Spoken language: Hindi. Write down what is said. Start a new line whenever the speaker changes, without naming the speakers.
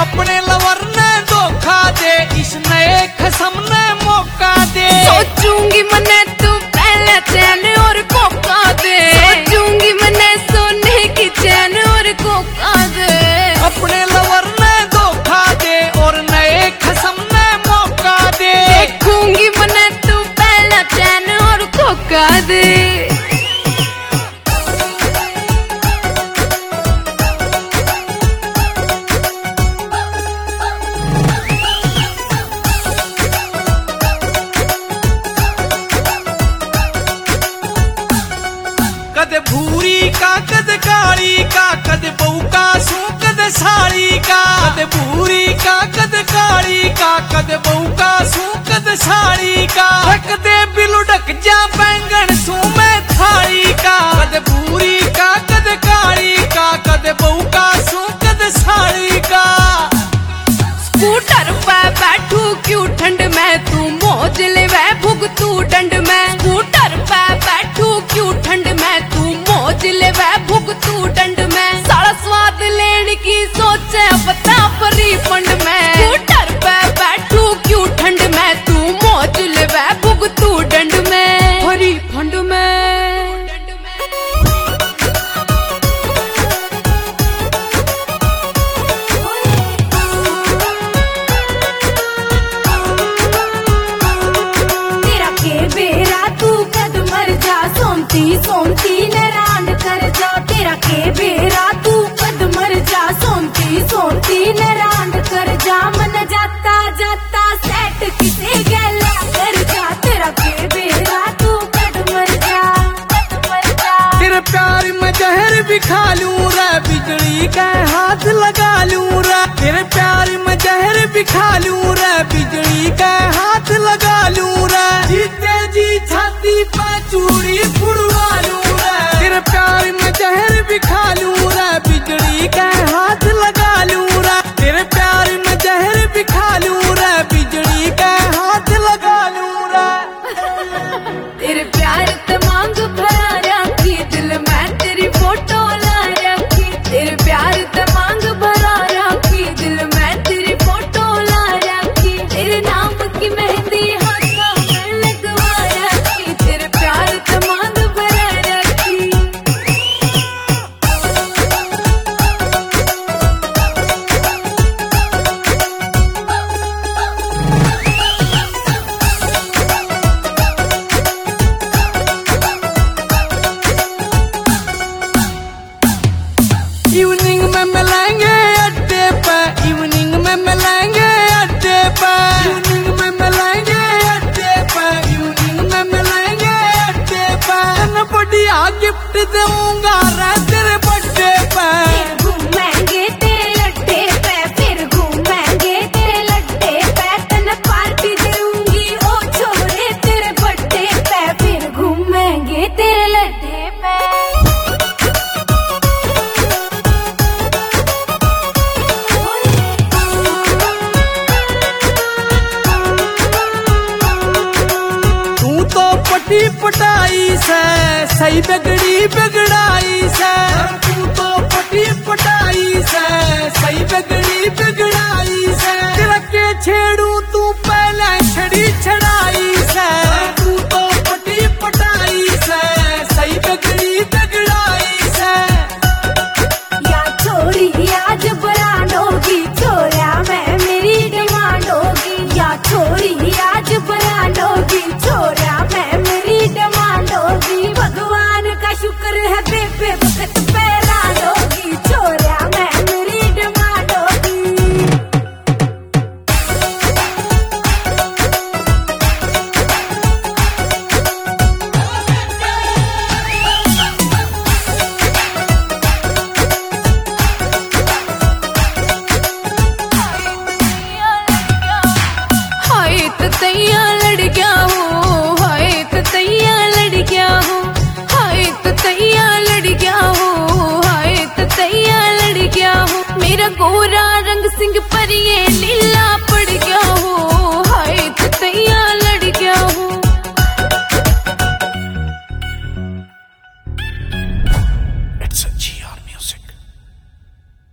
अपने लवर ने धोखा दे, इस नए खसम ने मौका दे।
सोचूंगी मने तू पहले चैन और कोका दे, सोचूंगी मने सोने की चैन और कोका दे।
अपने लवर ने धोखा दे और नए खसम ने मौका दे।
देखूंगी मने तू पहले चैन और कोका दे।
कदे भूरी का कदे काली का, कदे बहू का सू कदे साड़ी का। कदे भूरी का कदे काली का, कदे बहू का सू कदे साड़ी का। कदे बिलुडक जा बैंगन सू में थाली का। कदे भूरी का कदे काली का, कदे बहू का सू कदे साड़ी का।
स्कूटर पे बैठू क्यों ठंड में, तू मौज ले वह भुगतू दंड में। स्कूटर पे बैठू क्यों ठंड में, तू मौज ले वह भुगतू दंड में। सारा स्वाद लेने की सोचे बता परी फंड में। स्कूटर पे बैठू क्यों ठंड में, तू मौज ले वह भुगतू दंड में। परी फंड में सोमती नरांड कर जा। तेरा के बेरा तू कद मर जा, सोमती सोमती नरांड कर जा। मन जाता जाता सेट किसे गला कर जा। तेरा के बेरा तू कद मर जा, कद मर जा।
तेरे प्यार में जहर भी खा लूं रे, बिजली का हाथ लगा लूं रे। तेरे प्यार में जहर भी खा लूं रे, बिजली का हाथ लगा लूं रे। जीते जी छाती पर चूड़ी फुड़वा लूं रे। तेरे प्यार में जहर भी खा लूं रे, बिजली का हाथ लगा लूं रे। तेरे प्यार में जहर भी खा लूं रे, बिजली का हाथ लगा लूं रे।
तेरे प्यार तमांग भरा रखी, दिल में तेरी फोटो ला रखी। तेरे प्यार तमांग भरा रखी, दिल में तेरी फोटो ला रखी। तेरे नाम की मेहंदी हाथों में लगवा रखी। तेरे प्यार तमांग भरा रखी।
इवनिंग में मिलेंगे अड्डे पे, इवनिंग में मिलेंगे अड्डे पे। इवनिंग में मिलेंगे अड्डे पे, इवनिंग में मिलेंगे अड्डे पे। तन बढ़िया गिफ्ट दूंगा रे तेरे बर्थडे पे।
फिर घूमेंगे तेरे लड्डे पे, फिर घूमेंगे तेरे लड्डे पे। तन पार्टी दूंगी ओ छोरे तेरे बर्थडे पे, फिर घूमेंगे तेरे लड्डे पे।
पटी पटाई से सही बिगड़ी बिगड़ाई से। तू तो पटी पटाई से सही बिगड़ी बिगड़ाई से। तेरा के छेड़ू तू पहले छड़ी छड़ाई से। तू तो पटी पटाई से सही बिगड़ी बिगड़ाई से।
या छोरी आज ब्रांड होगी, छोरा मैं मेरी डिमांड होगी। या छोरी आज ब्रांड होगी, छोरा मैं मेरी डिमांड होगी। भगवान का शुक्र है बेबे वक्त पैरा होगी, छोरा मैं मेरी डिमांड होगी। हाय तो तैया लड़ गया हो, हाय तो तैया लड़ गया हो। हाय तो तैया लड़ गया हो, हाय तो तैया लड़ गया हो। मेरा गोरा रंग सिंह पर ये